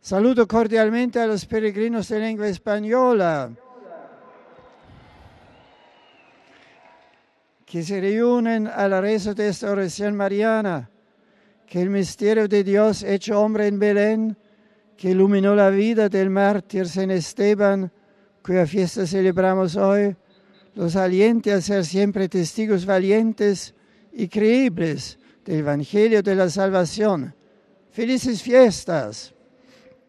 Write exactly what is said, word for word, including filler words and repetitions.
Saludo cordialmente a los peregrinos de lengua española que se reúnen a la rezo de esta oración mariana, que el misterio de Dios hecho hombre en Belén, que iluminó la vida del mártir San Esteban, cuya fiesta celebramos hoy, los aliente a ser siempre testigos valientes y creíbles del Evangelio de la Salvación. ¡Felices fiestas!